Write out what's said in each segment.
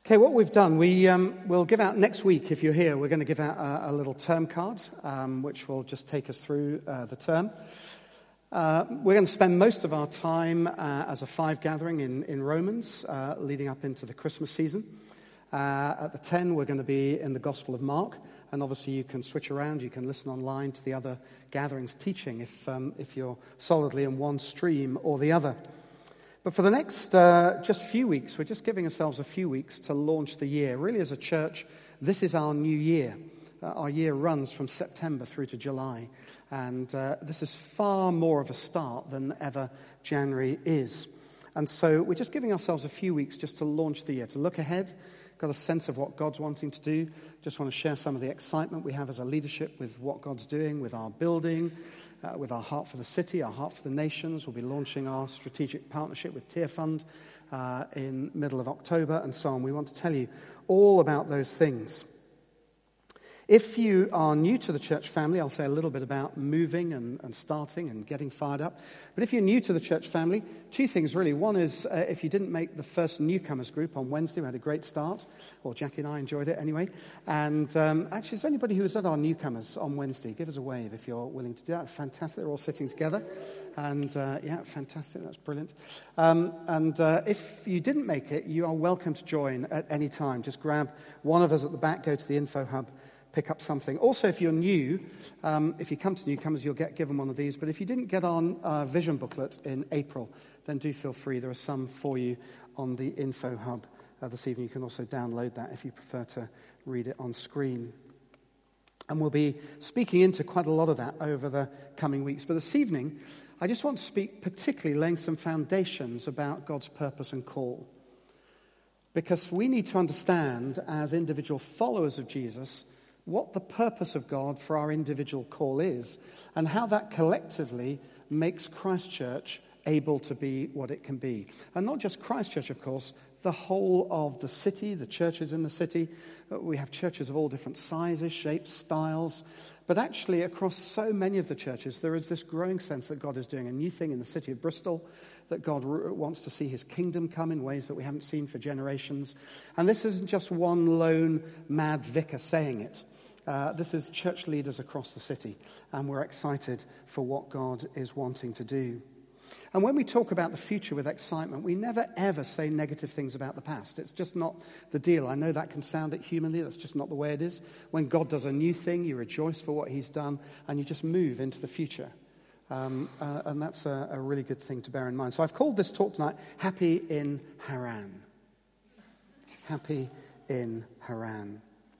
Okay, what we've done, we'll give out next week, if you're here, we're going to give out a little term card, which will just take us through the term. We're going to spend most of our time as a five gathering in Romans, leading up into the Christmas season. At the 10, we're going to be in the Gospel of Mark, and obviously you can switch around, you can listen online to the other gatherings teaching if you're solidly in one stream or the other. But for the next just few weeks, we're just giving ourselves a few weeks to launch the year. Really, as a church, this is our new year. Our year runs from September through to July. And this is far more of a start than ever January is. And so we're just giving ourselves a few weeks just to launch the year, to look ahead, got a sense of what God's wanting to do. Just want to share some of the excitement we have as a leadership with what God's doing, with our building, with our heart for the city, our heart for the nations. We'll be launching our strategic partnership with Tear Fund in middle of October and so on. We want to tell you all about those things. If you are new to the church family, I'll say a little bit about moving and starting and getting fired up. But if you're new to the church family, two things really. One is if you didn't make the first newcomers group on Wednesday, we had a great start. Well, Jackie and I enjoyed it anyway. And actually, is there anybody who was at our newcomers on Wednesday? Give us a wave if you're willing to do that. Fantastic. They're all sitting together. And yeah, fantastic. That's brilliant. If you didn't make it, you are welcome to join at any time. Just grab one of us at the back, go to the info hub, pick up something. Also, if you're new, if you come to newcomers, you'll get given one of these. But if you didn't get on our vision booklet in April, then do feel free. There are some for you on the info hub this evening. You can also download that if you prefer to read it on screen. And we'll be speaking into quite a lot of that over the coming weeks. But this evening, I just want to speak particularly laying some foundations about God's purpose and call. Because we need to understand as individual followers of Jesus what the purpose of God for our individual call is, and how that collectively makes Christchurch able to be what it can be. And not just Christchurch, of course, the whole of the city, the churches in the city. We have churches of all different sizes, shapes, styles. But actually, across so many of the churches, there is this growing sense that God is doing a new thing in the city of Bristol, that God wants to see his kingdom come in ways that we haven't seen for generations. And this isn't just one lone mad vicar saying it. This is church leaders across the city, and we're excited for what God is wanting to do. And when we talk about the future with excitement, we never ever say negative things about the past. It's just not the deal. I know that can sound it humanly. That's just not the way it is. When God does a new thing, you rejoice for what he's done, and you just move into the future. And that's a really good thing to bear in mind. So I've called this talk tonight, Happy in Haran. Happy in Haran.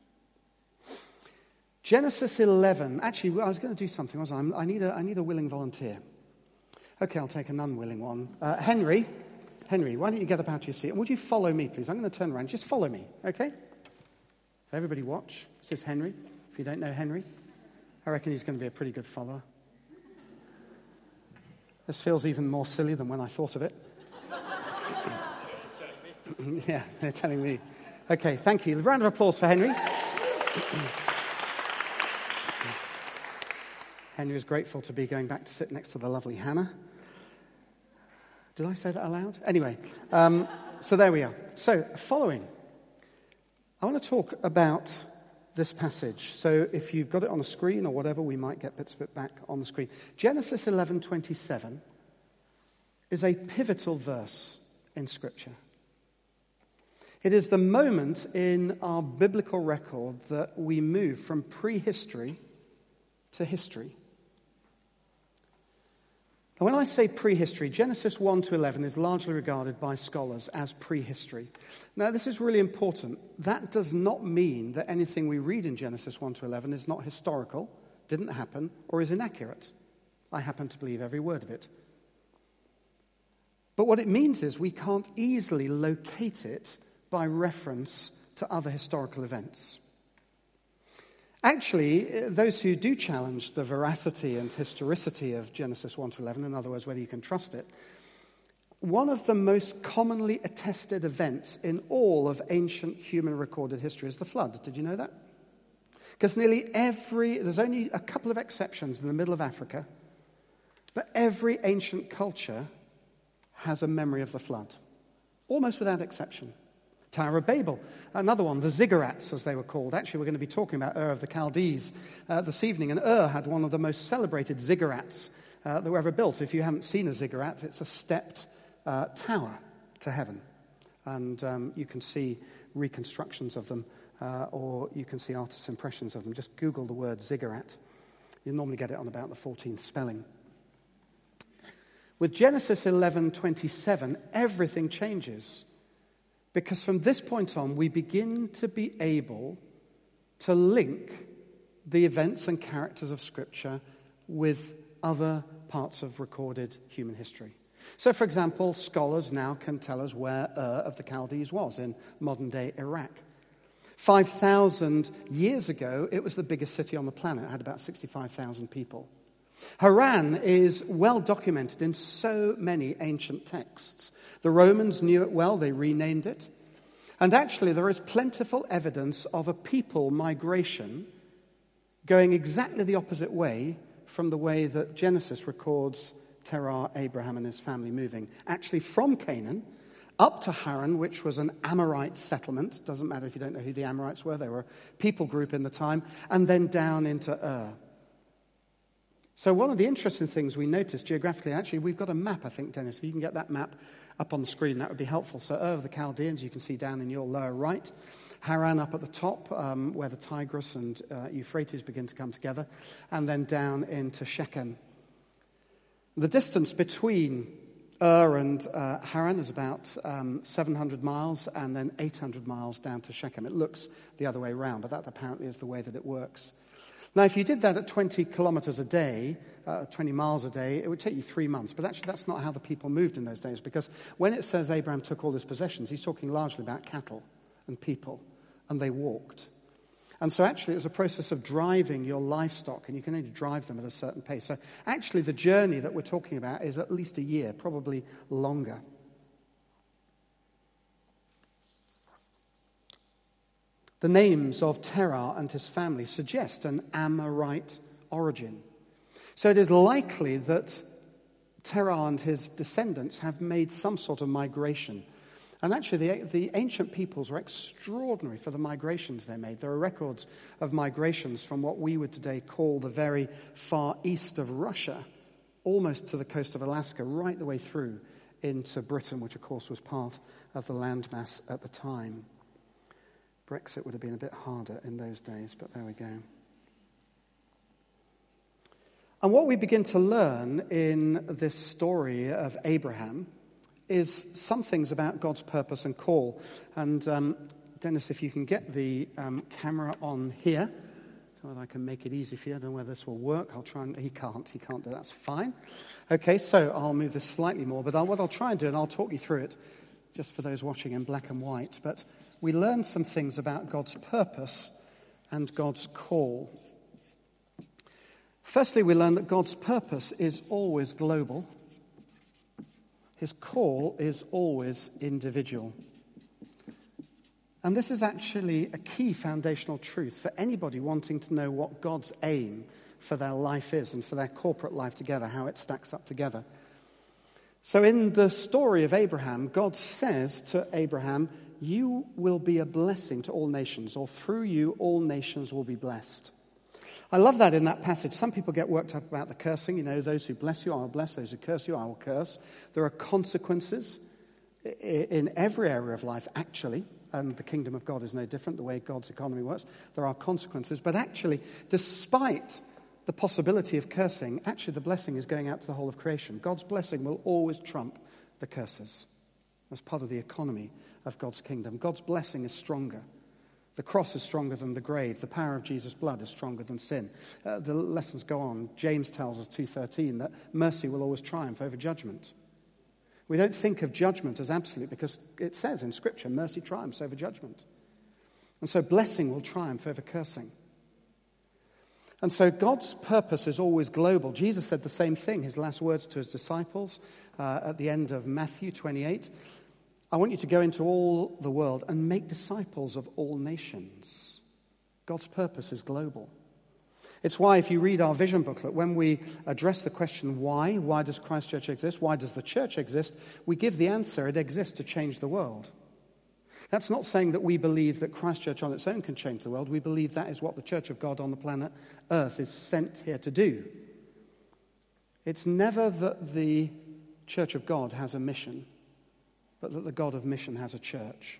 Genesis 11. Actually, I was going to do something, wasn't I? I need a willing volunteer. Okay, I'll take an unwilling one. Henry, why don't you get up out of your seat? And would you follow me, please? I'm going to turn around. Just follow me, okay? Everybody watch. This is Henry. If you don't know Henry, I reckon he's going to be a pretty good follower. This feels even more silly than when I thought of it. Yeah, they're telling me. Okay, thank you. A round of applause for Henry. Henry is grateful to be going back to sit next to the lovely Hannah. Did I say that aloud? Anyway, so there we are. So, following. I want to talk about this passage. So if you've got it on the screen or whatever, we might get bits of it back on the screen. Genesis 11:27 is a pivotal verse in Scripture. It is the moment in our biblical record that we move from prehistory to history. And when I say prehistory, Genesis 1 to 11 is largely regarded by scholars as prehistory. Now, this is really important. That does not mean that anything we read in Genesis 1 to 11 is not historical, didn't happen, or is inaccurate. I happen to believe every word of it. But what it means is we can't easily locate it by reference to other historical events. Actually, those who do challenge the veracity and historicity of Genesis 1 to 11, in other words, whether you can trust it, one of the most commonly attested events in all of ancient human recorded history is the flood. Did you know that? Because there's only a couple of exceptions in the middle of Africa, but every ancient culture has a memory of the flood, almost without exception. Tower of Babel, another one, the ziggurats, as they were called. Actually, we're going to be talking about Ur of the Chaldees this evening, and Ur had one of the most celebrated ziggurats that were ever built. If you haven't seen a ziggurat, it's a stepped tower to heaven, and you can see reconstructions of them, or you can see artists' impressions of them. Just Google the word ziggurat. You'll normally get it on about the 14th spelling. With Genesis 11:27, everything changes. Because from this point on, we begin to be able to link the events and characters of Scripture with other parts of recorded human history. So, for example, scholars now can tell us where Ur of the Chaldees was in modern-day Iraq. 5,000 years ago, it was the biggest city on the planet. It had about 65,000 people. Haran is well documented in so many ancient texts. The Romans knew it well, they renamed it. And actually, there is plentiful evidence of a people migration going exactly the opposite way from the way that Genesis records Terah, Abraham, and his family moving. Actually, from Canaan up to Haran, which was an Amorite settlement. Doesn't matter if you don't know who the Amorites were. They were a people group in the time. And then down into Ur. So one of the interesting things we noticed geographically, actually, we've got a map, I think, Dennis. If you can get that map up on the screen, that would be helpful. So Ur of the Chaldeans, you can see down in your lower right. Haran up at the top, where the Tigris and Euphrates begin to come together. And then down into Shechem. The distance between Ur and Haran is about 700 miles and then 800 miles down to Shechem. It looks the other way around, but that apparently is the way that it works. Now, if you did that at 20 kilometers a day, 20 miles a day, it would take you 3 months. But actually, that's not how the people moved in those days, because when it says Abraham took all his possessions, he's talking largely about cattle and people, and they walked. And so actually it was a process of driving your livestock, and you can only drive them at a certain pace. So actually the journey that we're talking about is at least a year, probably longer. The names of Terah and his family suggest an Amorite origin. So it is likely that Terah and his descendants have made some sort of migration. And actually, the ancient peoples were extraordinary for the migrations they made. There are records of migrations from what we would today call the very far east of Russia, almost to the coast of Alaska, right the way through into Britain, which, of course, was part of the landmass at the time. Brexit would have been a bit harder in those days, but there we go. And what we begin to learn in this story of Abraham is some things about God's purpose and call. And Dennis, if you can get the camera on here, so that I can make it easy for you. I don't know whether this will work. I'll try and... He can't do that's fine. Okay, so I'll move this slightly more. But what I'll try and do, and I'll talk you through it, just for those watching in black and white. But we learn some things about God's purpose and God's call. Firstly, we learn that God's purpose is always global. His call is always individual. And this is actually a key foundational truth for anybody wanting to know what God's aim for their life is and for their corporate life together, how it stacks up together. So in the story of Abraham, God says to Abraham, "You will be a blessing to all nations," or "through you all nations will be blessed." I love that in that passage. Some people get worked up about the cursing. You know, those who bless you, I will bless. Those who curse you, I will curse. There are consequences in every area of life, actually. And the kingdom of God is no different, the way God's economy works. There are consequences. But actually, despite the possibility of cursing, actually the blessing is going out to the whole of creation. God's blessing will always trump the curses. That's part of the economy of God's kingdom. God's blessing is stronger. The cross is stronger than the grave. The power of Jesus' blood is stronger than sin. The lessons go on. James tells us, 2:13, that mercy will always triumph over judgment. We don't think of judgment as absolute because it says in Scripture, mercy triumphs over judgment. And so blessing will triumph over cursing. And so God's purpose is always global. Jesus said the same thing, his last words to his disciples at the end of Matthew 28. I want you to go into all the world and make disciples of all nations. God's purpose is global. It's why if you read our vision booklet, when we address the question why does Christ Church exist, why does the church exist, we give the answer, it exists to change the world. That's not saying that we believe that Christchurch on its own can change the world. We believe that is what the Church of God on the planet Earth is sent here to do. It's never that the Church of God has a mission, but that the God of mission has a church.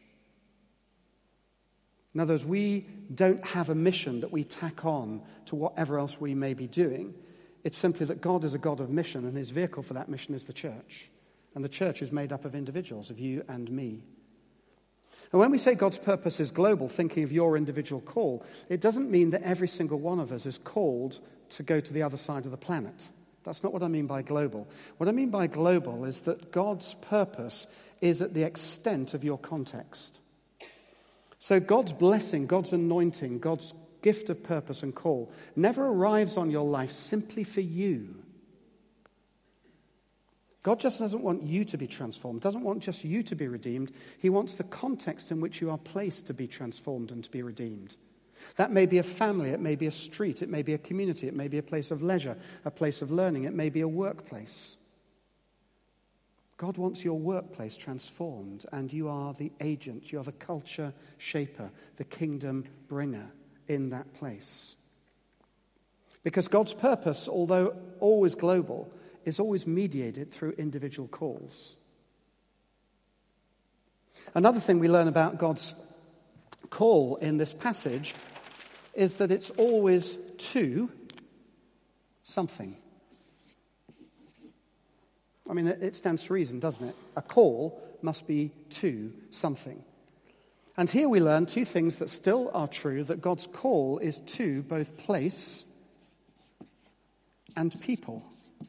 In other words, we don't have a mission that we tack on to whatever else we may be doing. It's simply that God is a God of mission, and his vehicle for that mission is the church. And the church is made up of individuals, of you and me. And when we say God's purpose is global, thinking of your individual call, it doesn't mean that every single one of us is called to go to the other side of the planet. That's not what I mean by global. What I mean by global is that God's purpose is at the extent of your context. So God's blessing, God's anointing, God's gift of purpose and call never arrives on your life simply for you. God just doesn't want you to be transformed, doesn't want just you to be redeemed. He wants the context in which you are placed to be transformed and to be redeemed. That may be a family, it may be a street, it may be a community, it may be a place of leisure, a place of learning, it may be a workplace. God wants your workplace transformed, and you are the agent, you are the culture shaper, the kingdom bringer in that place. Because God's purpose, although always global, is always mediated through individual calls. Another thing we learn about God's call in this passage is that it's always to something. I mean, it stands to reason, doesn't it? A call must be to something. And here we learn two things that still are true, that God's call is to both place and people.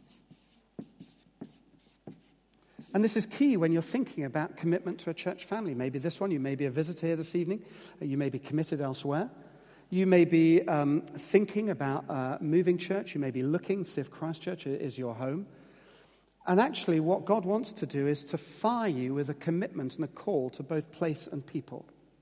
And this is key when you're thinking about commitment to a church family. Maybe this one, you may be a visitor here this evening, you may be committed elsewhere. You may be thinking about moving church, you may be looking to see if Christchurch is your home. And actually what God wants to do is to fire you with a commitment and a call to both place and people.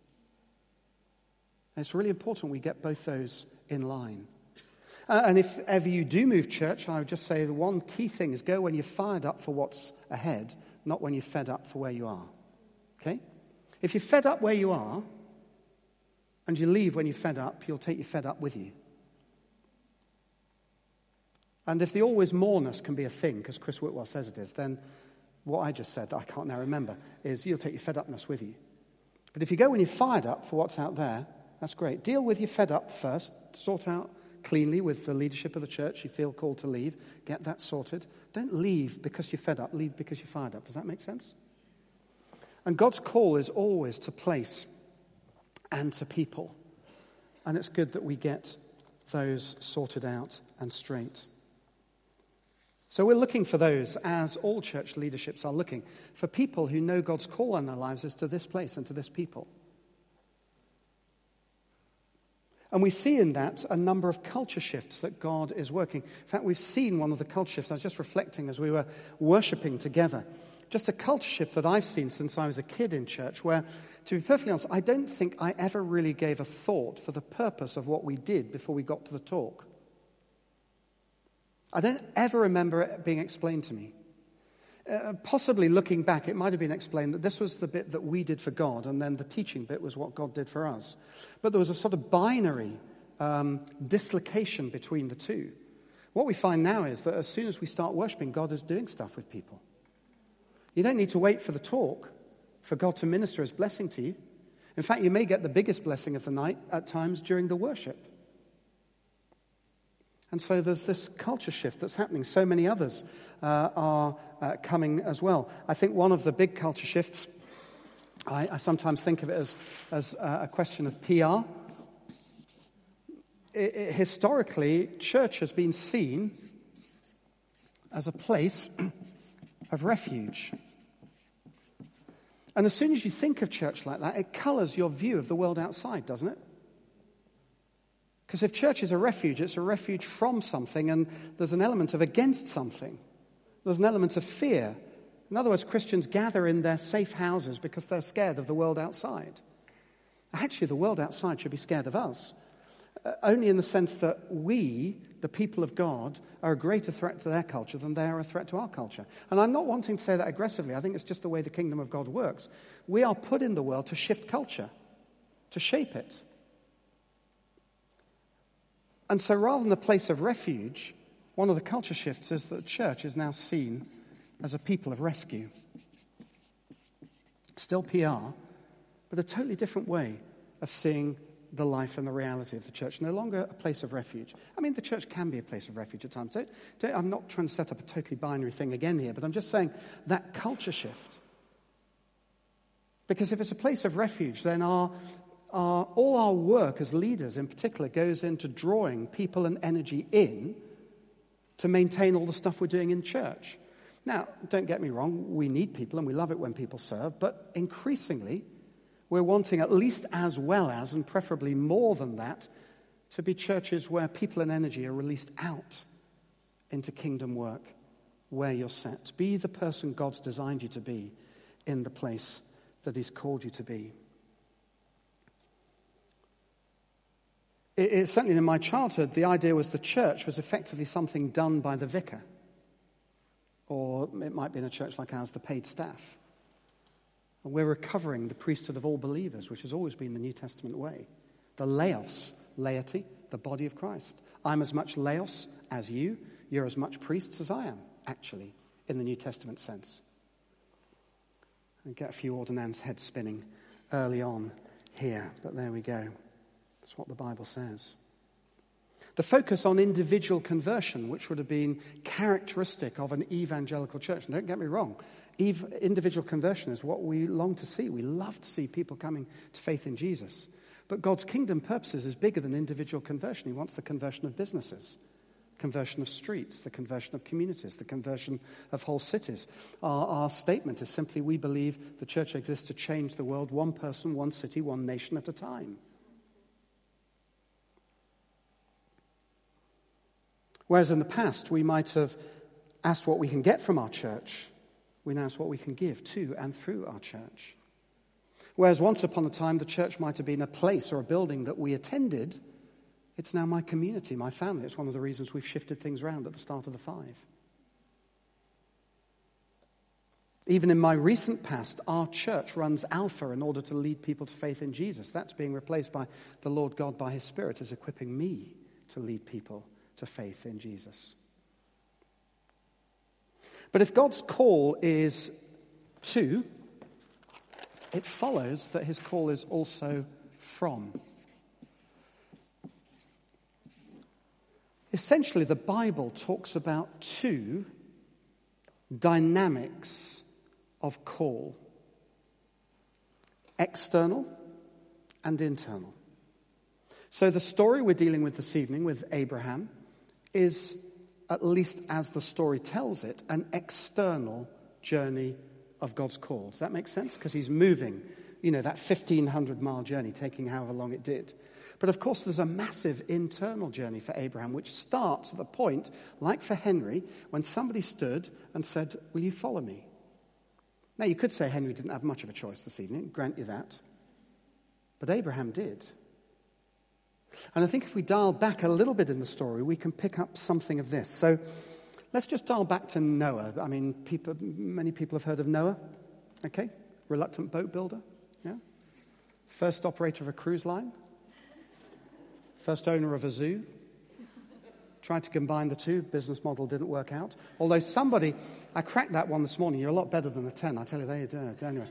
And it's really important we get both those in line. And if ever you do move church, I would just say the one key thing is go when you're fired up for what's ahead, not when you're fed up for where you are. Okay? If you're fed up where you are, and you leave when you're fed up, you'll take your fed up with you. And if the always moreness can be a thing, because Chris Whitwell says it is, then what I just said, that I can't now remember, is you'll take your fed upness with you. But if you go when you're fired up for what's out there, that's great. Deal with your fed up first, sort out cleanly with the leadership of the church. You feel called to leave, get that sorted. Don't leave because you're fed up, leave because you're fired up. Does that make sense? And God's call is always to place and to people. And it's good that we get those sorted out and straight. So we're looking for those, as all church leaderships are looking, for people who know God's call on their lives is to this place and to this people. And we see in that a number of culture shifts that God is working. In fact, we've seen one of the culture shifts. I was just reflecting as we were worshipping together. Just a culture shift that I've seen since I was a kid in church where, to be perfectly honest, I don't think I ever really gave a thought for the purpose of what we did before we got to the talk. I don't ever remember it being explained to me. Possibly looking back, it might have been explained that this was the bit that we did for God, and then the teaching bit was what God did for us. But there was a sort of binary dislocation between the two. What we find now is that as soon as we start worshiping, God is doing stuff with people. You don't need to wait for the talk for God to minister his blessing to you. In fact, you may get the biggest blessing of the night at times during the worship. And so there's this culture shift that's happening. So many others are coming as well. I think one of the big culture shifts, I sometimes think of it as a question of PR. Historically, church has been seen as a place of refuge. And as soon as you think of church like that, it colours your view of the world outside, doesn't it? Because if church is a refuge, it's a refuge from something, and there's an element of against something. There's an element of fear. In other words, Christians gather in their safe houses because they're scared of the world outside. Actually, the world outside should be scared of us. only in the sense that we, the people of God, are a greater threat to their culture than they are a threat to our culture. And I'm not wanting to say that aggressively. I think it's just the way the kingdom of God works. We are put in the world to shift culture, to shape it. And so rather than the place of refuge, one of the culture shifts is that the church is now seen as a people of rescue. Still PR, but a totally different way of seeing the life and the reality of the church. No longer a place of refuge. I mean, the church can be a place of refuge at times. I'm not trying to set up a totally binary thing again here, but I'm just saying that culture shift. Because if it's a place of refuge, then all our work as leaders in particular goes into drawing people and energy in to maintain all the stuff we're doing in church. Now, don't get me wrong, we need people and we love it when people serve, but increasingly we're wanting at least as well as, and preferably more than that, to be churches where people and energy are released out into kingdom work, where you're set. Be the person God's designed you to be in the place that He's called you to be. Certainly in my childhood, the idea was the church was effectively something done by the vicar. Or it might be in a church like ours, the paid staff. And we're recovering the priesthood of all believers, which has always been the New Testament way. The laos, laity, the body of Christ. I'm as much laos as you. You're as much priests as I am, actually, in the New Testament sense. And get a few ordinands head spinning early on here, but there we go. That's what the Bible says. The focus on individual conversion, which would have been characteristic of an evangelical church. And don't get me wrong, individual conversion is what we long to see. We love to see people coming to faith in Jesus. But God's kingdom purposes is bigger than individual conversion. He wants the conversion of businesses, conversion of streets, the conversion of communities, the conversion of whole cities. Our statement is simply we believe the church exists to change the world one person, one city, one nation at a time. Whereas in the past, we might have asked what we can get from our church. We now ask what we can give to and through our church. Whereas once upon a time, the church might have been a place or a building that we attended. It's now my community, my family. It's one of the reasons we've shifted things around at the start of the 5. Even in my recent past, our church runs Alpha in order to lead people to faith in Jesus. That's being replaced by the Lord God by His Spirit as equipping me to lead people to faith in Jesus. But if God's call is to, it follows that His call is also from. Essentially, the Bible talks about 2 dynamics of call: external and internal. So the story we're dealing with this evening with Abraham is, at least as the story tells it, an external journey of God's call. Does that make sense? Because he's moving, that 1,500-mile journey, taking however long it did. But of course, there's a massive internal journey for Abraham, which starts at the point, like for Henry, when somebody stood and said, "Will you follow me?" Now, you could say Henry didn't have much of a choice this evening, grant you that. But Abraham did. And I think if we dial back a little bit in the story, we can pick up something of this. So let's just dial back to Noah. I mean, many people have heard of Noah. Okay? Reluctant boat builder. Yeah? First operator of a cruise line. First owner of a zoo. Tried to combine the two. Business model didn't work out. Although I cracked that one this morning. You're a lot better than the 10. I tell you, there you do. Anyway.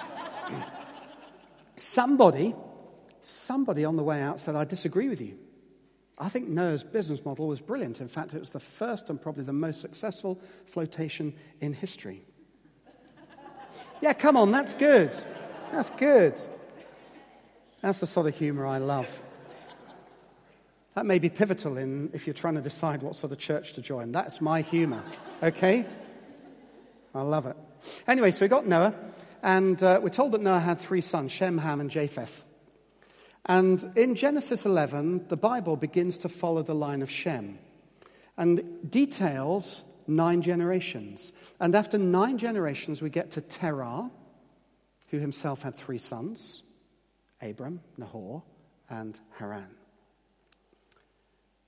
Somebody on the way out said, "I disagree with you. I think Noah's business model was brilliant. In fact, it was the first and probably the most successful flotation in history." Yeah, come on, that's good. That's good. That's the sort of humor I love. That may be pivotal if you're trying to decide what sort of church to join. That's my humor, okay? I love it. Anyway, so we got Noah, and we're told that Noah had 3 sons, Shem, Ham, and Japheth. And in Genesis 11, the Bible begins to follow the line of Shem and details 9 generations. And after 9 generations, we get to Terah, who himself had 3 sons, Abram, Nahor, and Haran.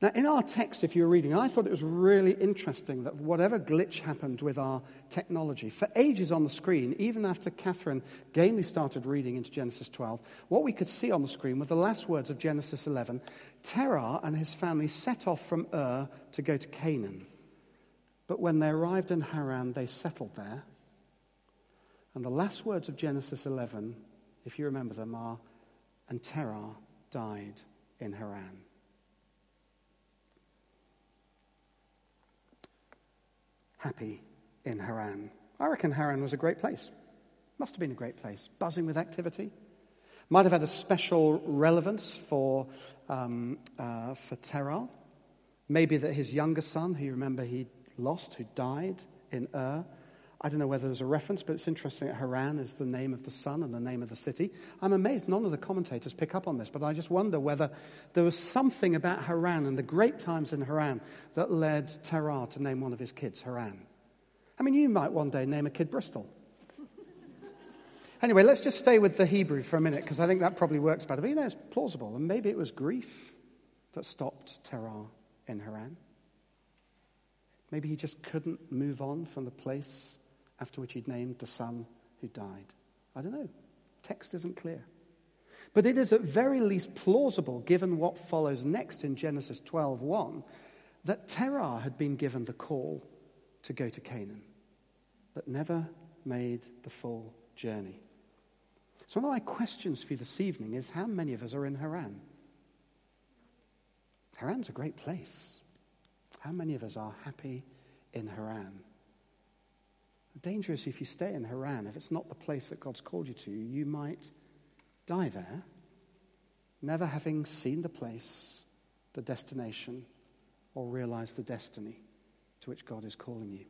Now, in our text, if you're reading, I thought it was really interesting that whatever glitch happened with our technology, for ages on the screen, even after Catherine gamely started reading into Genesis 12, what we could see on the screen were the last words of Genesis 11. Terah and his family set off from Ur to go to Canaan. But when they arrived in Haran, they settled there. And the last words of Genesis 11, if you remember them, are, and Terah died in Haran. Happy in Haran. I reckon Haran was a great place. Must have been a great place. Buzzing with activity. Might have had a special relevance for Terah. Maybe that his younger son, who you remember he lost, who died in Ur. I don't know whether there's a reference, but it's interesting that Haran is the name of the son and the name of the city. I'm amazed none of the commentators pick up on this, but I just wonder whether there was something about Haran and the great times in Haran that led Terah to name one of his kids Haran. I mean, you might one day name a kid Bristol. Anyway, let's just stay with the Hebrew for a minute, because I think that probably works better. But it's plausible. And maybe it was grief that stopped Terah in Haran. Maybe he just couldn't move on from the place after which he'd named the son who died. I don't know. Text isn't clear. But it is at very least plausible, given what follows next in Genesis 12:1, that Terah had been given the call to go to Canaan, but never made the full journey. So one of my questions for you this evening is, how many of us are in Haran? Haran's a great place. How many of us are happy in Haran? The danger is if you stay in Haran, if it's not the place that God's called you to, you might die there, never having seen the place, the destination, or realize the destiny to which God is calling you.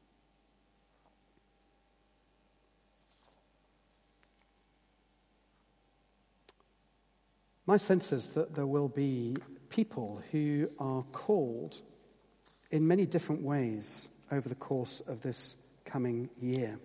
My sense is that there will be people who are called in many different ways over the course of this coming year.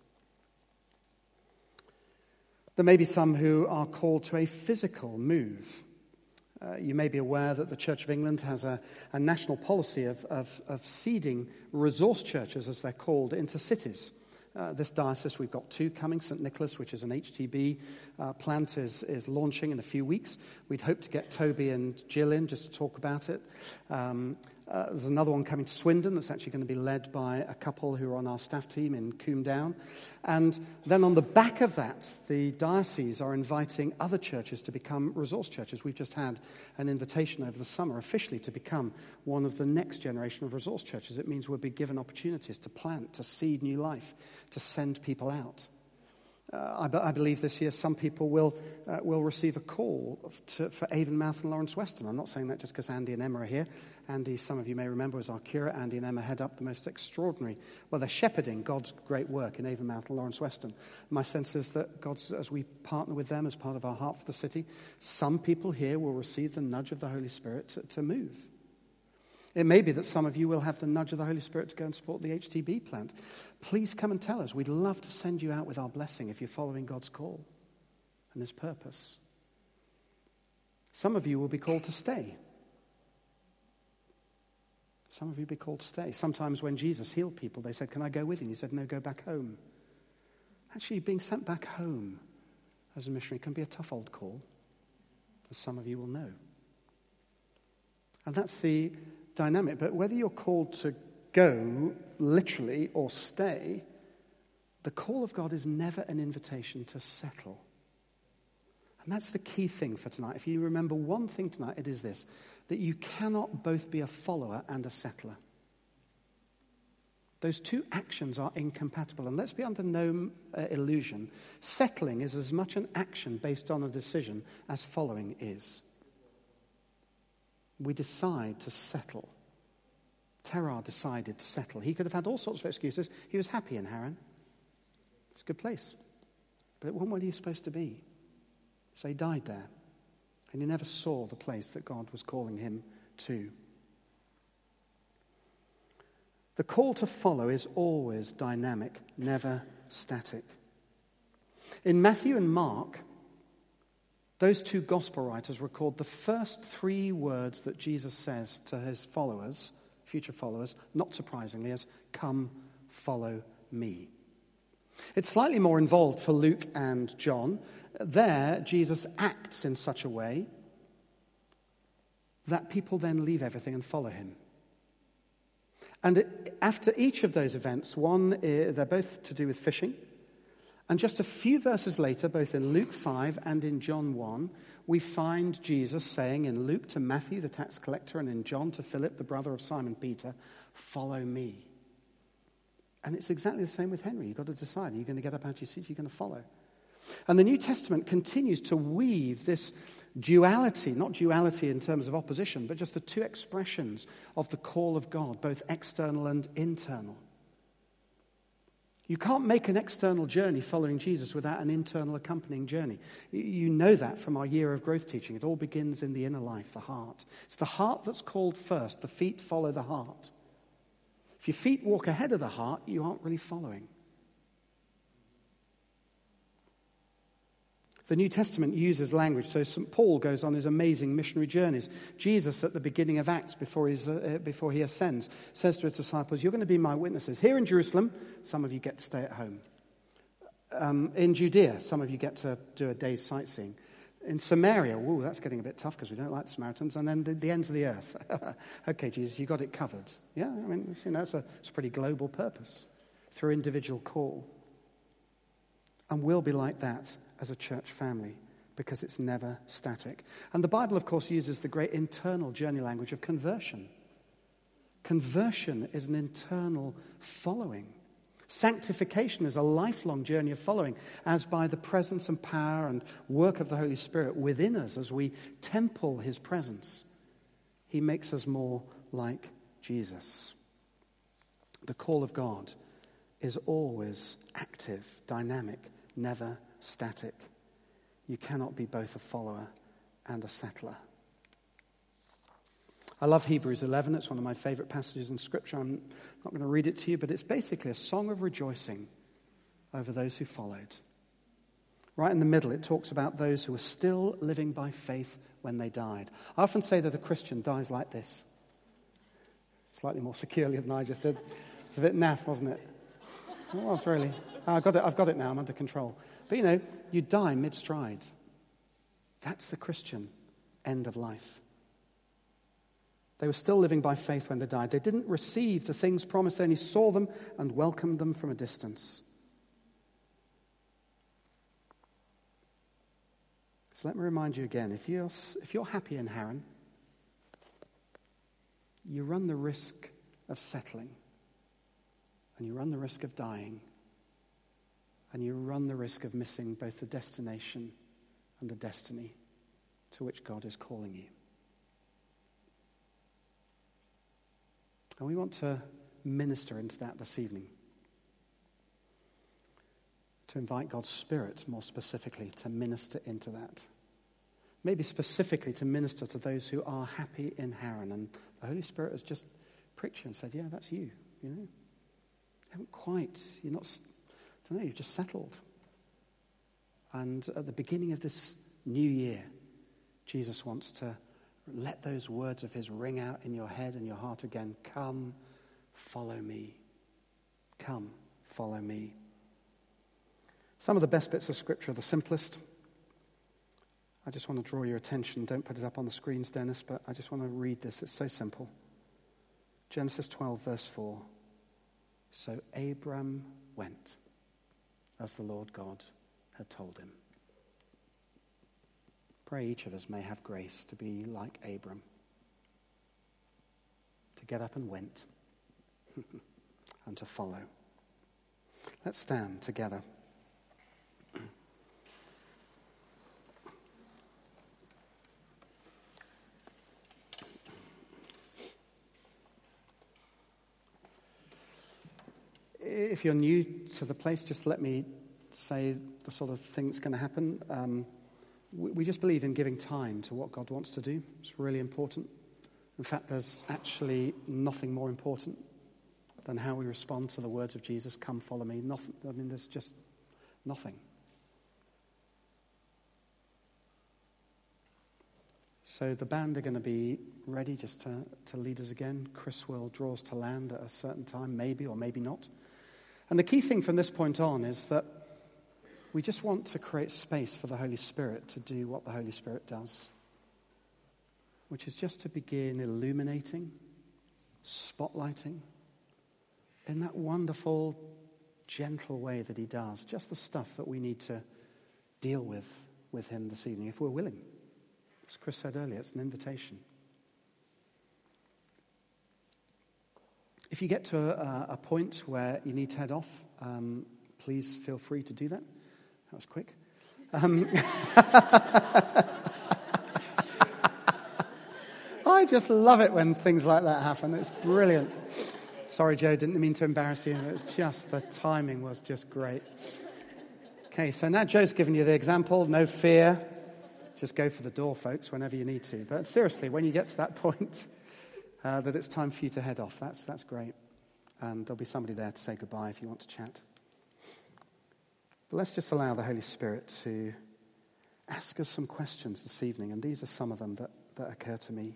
There may be some who are called to a physical move. You may be aware that the Church of England has a national policy of seeding resource churches, as they're called, into cities. This diocese, we've got 2 coming. St. Nicholas, which is an HTB plant, is launching in a few weeks. We'd hope to get Toby and Jill in just to talk about it. There's another one coming to Swindon that's actually going to be led by a couple who are on our staff team in Coombe Down. And then on the back of that, the diocese are inviting other churches to become resource churches. We've just had an invitation over the summer officially to become one of the next generation of resource churches. It means we'll be given opportunities to plant, to seed new life, to send people out. I believe this year some people will receive a call for Avonmouth and Lawrence Weston. I'm not saying that just because Andy and Emma are here. Andy, some of you may remember, was our curate. Andy and Emma head up the most extraordinary, they're shepherding God's great work in Avonmouth and Lawrence Weston. My sense is that God's, as we partner with them as part of our Heart for the City, some people here will receive the nudge of the Holy Spirit to move. It may be that some of you will have the nudge of the Holy Spirit to go and support the HTB plant. Please come and tell us. We'd love to send you out with our blessing if you're following God's call and His purpose. Some of you will be called to stay. Some of you will be called to stay. Sometimes when Jesus healed people, they said, "Can I go with you?" And He said, "No, go back home." Actually, being sent back home as a missionary can be a tough old call, as some of you will know. And that's the dynamic. But whether you're called to go, literally, or stay, the call of God is never an invitation to settle. And that's the key thing for tonight. If you remember one thing tonight, it is this: that you cannot both be a follower and a settler. Those two actions are incompatible. And let's be under no illusion. Settling is as much an action based on a decision as following is. We decide to settle. Terah decided to settle. He could have had all sorts of excuses. He was happy in Haran. It's a good place. But it wasn't where he was supposed to be. So he died there. And he never saw the place that God was calling him to. The call to follow is always dynamic, never static. In Matthew and Mark, Those two gospel writers record the first 3 words that Jesus says to his followers, future followers, not surprisingly, as "Come, follow me." It's slightly more involved for Luke and John. There, Jesus acts in such a way that people then leave everything and follow him. And after each of those events, they're both to do with fishing. And just a few verses later, both in Luke 5 and in John 1, we find Jesus saying in Luke to Matthew, the tax collector, and in John to Philip, the brother of Simon Peter, "Follow me." And it's exactly the same with Henry. You've got to decide, are you going to get up out of your seat, are you going to follow? And the New Testament continues to weave this duality, not duality in terms of opposition, but just the two expressions of the call of God, both external and internal. You can't make an external journey following Jesus without an internal accompanying journey. You know that from our year of growth teaching. It all begins in the inner life, the heart. It's the heart that's called first. The feet follow the heart. If your feet walk ahead of the heart, you aren't really following. The New Testament uses language. So St. Paul goes on his amazing missionary journeys. Jesus, at the beginning of Acts, before he ascends, says to his disciples, "You're going to be my witnesses. Here in Jerusalem, some of you get to stay at home. In Judea, some of you get to do a day's sightseeing. In Samaria, that's getting a bit tough because we don't like the Samaritans. And then the ends of the earth. Okay, Jesus, you got it covered. Yeah, I mean, it's a pretty global purpose through individual call. And we'll be like that as a church family because it's never static. And the Bible, of course, uses the great internal journey language of conversion. Conversion is an internal following. Sanctification is a lifelong journey of following, as by the presence and power and work of the Holy Spirit within us, as we temple his presence, he makes us more like Jesus. The call of God is always active, dynamic, never static. You cannot be both a follower and a settler. I love Hebrews 11. It's one of my favorite passages in Scripture. I'm not going to read it to you, but it's basically a song of rejoicing over those who followed. Right in the middle, it talks about those who were still living by faith when they died. I often say that a Christian dies like this. Slightly more securely than I just did. It's a bit naff, wasn't it? It was really. I've got it now. I'm under control. But you die mid-stride. That's the Christian end of life. They were still living by faith when they died. They didn't receive the things promised. They only saw them and welcomed them from a distance. So let me remind you again, if you're happy in Haran, you run the risk of settling. And you run the risk of dying. And you run the risk of missing both the destination and the destiny to which God is calling you. And we want to minister into that this evening. To invite God's Spirit, more specifically, to minister into that. Maybe specifically to minister to those who are happy in Haran. And the Holy Spirit has just pricked you and said, yeah, that's you. You haven't quite, you've just settled. And at the beginning of this new year, Jesus wants to let those words of his ring out in your head and your heart again. Come, follow me. Come, follow me. Some of the best bits of Scripture are the simplest. I just want to draw your attention. Don't put it up on the screens, Dennis, but I just want to read this. It's so simple. Genesis 12, verse 4. So Abram went, as the Lord God had told him. Pray each of us may have grace to be like Abram, to get up and went, and to follow. Let's stand together. If you're new to the place, just let me say the sort of thing that's going to happen. We just believe in giving time to what God wants to do. It's really important. In fact, there's actually nothing more important than how we respond to the words of Jesus, come follow me. Nothing. I mean, there's just nothing. So the band are going to be ready just to lead us again. Chris will draw us to land at a certain time, maybe or maybe not. And the key thing from this point on is that we just want to create space for the Holy Spirit to do what the Holy Spirit does, which is just to begin illuminating, spotlighting, in that wonderful, gentle way that he does, just the stuff that we need to deal with him this evening, if we're willing. As Chris said earlier, it's an invitation. If you get to a point where you need to head off, please feel free to do that. That was quick. I just love it when things like that happen. It's brilliant. Sorry, Joe, didn't mean to embarrass you. It was just, the timing was just great. Okay, so now Joe's given you the example. No fear. Just go for the door, folks, whenever you need to. But seriously, when you get to that point, that it's time for you to head off, that's great. And there'll be somebody there to say goodbye if you want to chat. But let's just allow the Holy Spirit to ask us some questions this evening. And these are some of them that occur to me.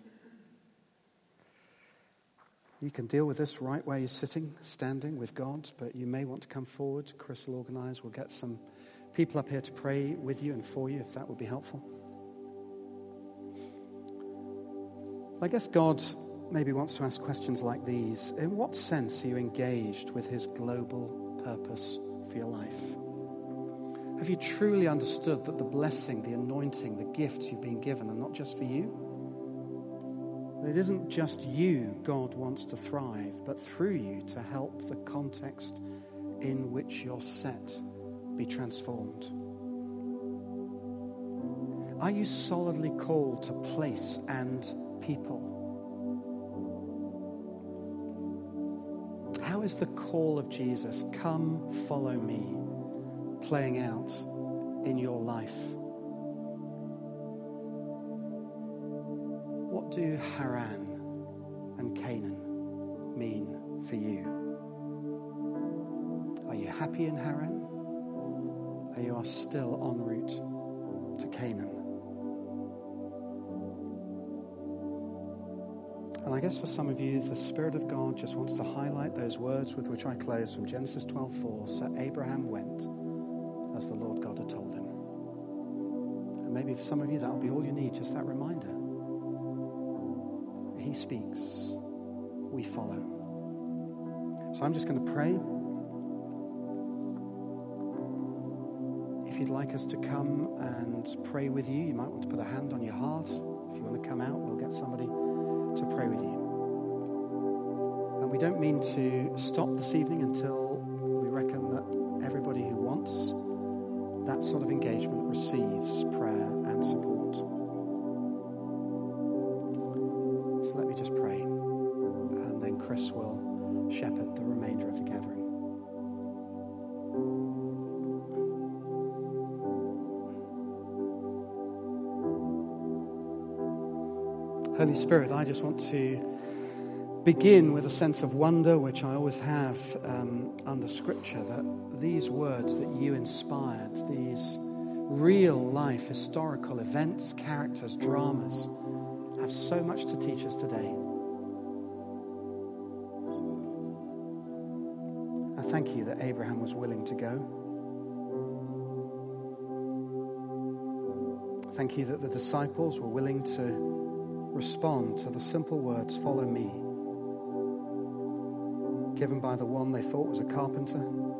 You can deal with this right where you're sitting, standing with God, but you may want to come forward. Chris will organise. We'll get some people up here to pray with you and for you, if that would be helpful. I guess God maybe wants to ask questions like these. In what sense are you engaged with his global purpose for your life? Have you truly understood that the blessing, the anointing, the gifts you've been given are not just for you? It isn't just you God wants to thrive, but through you to help the context in which you're set be transformed. Are you solidly called to place and people? How is the call of Jesus, come follow me, playing out in your life? What do Haran and Canaan mean for you? Are you happy in Haran? Or you are still en route to Canaan? And I guess for some of you, the Spirit of God just wants to highlight those words with which I close from Genesis 12:4. So Abraham went as the Lord God had told him. And maybe for some of you, that'll be all you need, just that reminder. He speaks, we follow. So I'm just going to pray. If you'd like us to come and pray with you, you might want to put a hand on your heart. If you want to come out, we'll get somebody to pray with you. And we don't mean to stop this evening until we reckon that everybody who wants that sort of engagement receives prayer and support. So let me just pray, and then Chris will shepherd the remainder of the gathering. Holy Spirit, I just want to begin with a sense of wonder, which I always have under Scripture, that these words that you inspired, these real life historical events, characters, dramas, have so much to teach us today. I thank you that Abraham was willing to go. Thank you that the disciples were willing to respond to the simple words, follow me, given by the one they thought was a carpenter,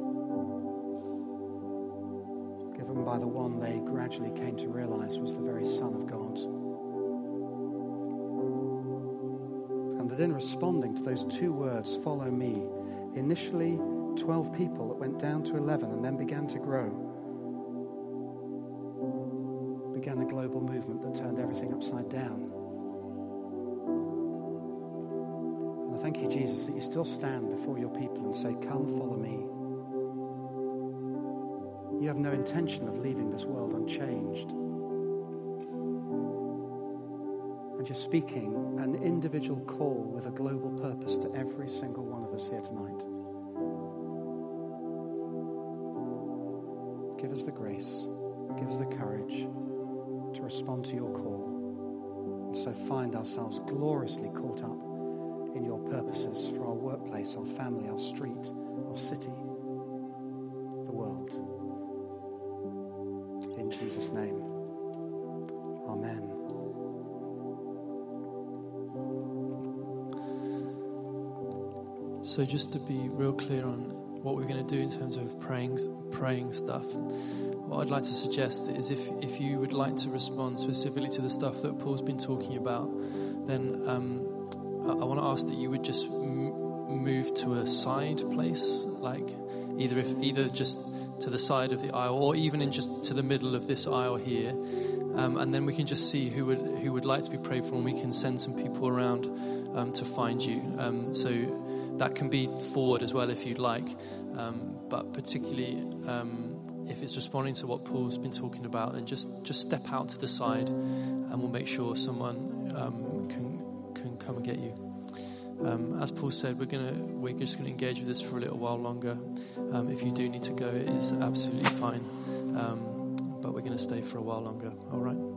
given by the one they gradually came to realize was the very Son of God. And that in responding to those two words, follow me, initially 12 people that went down to 11 and then began to grow, began a global movement that turned everything upside down. And I thank you, Jesus, that you still stand before your people and say, come, follow me. You have no intention of leaving this world unchanged. And you're speaking an individual call with a global purpose to every single one of us here tonight. Give us the grace, give us the courage to respond to your call and also find ourselves gloriously caught up in your purposes for our workplace, our family, our street, our city, the world. In Jesus' name, amen. So just to be real clear on what we're going to do in terms of praying stuff, what I'd like to suggest is if you would like to respond specifically to the stuff that Paul's been talking about, then I want to ask that you would just move to a side place, like either just to the side of the aisle, or even just to the middle of this aisle here, and then we can just see who would like to be prayed for, and we can send some people around to find you. So that can be forward as well if you'd like, but particularly if it's responding to what Paul's been talking about, then just step out to the side, and we'll make sure someone can come and get you. As Paul said, we're just gonna engage with this for a little while longer. If you do need to go, it is absolutely fine, but we're going to stay for a while longer. All right.